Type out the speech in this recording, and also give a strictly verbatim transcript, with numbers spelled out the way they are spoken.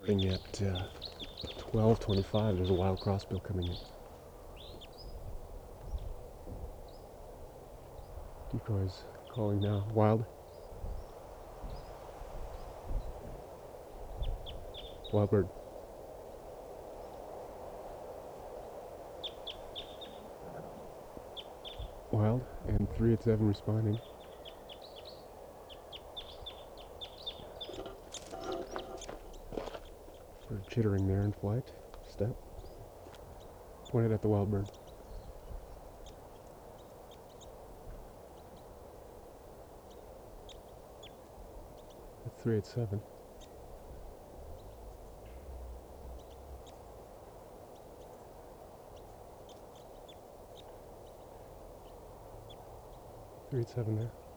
stopping at uh, twelve twenty-five. There's a wild crossbill coming in. Decoys calling now. Wild. Wild bird. Wild and three at seven responding. Bird chittering there in flight. Step. Pointed at the wild bird. At three at seven. Three at seven there.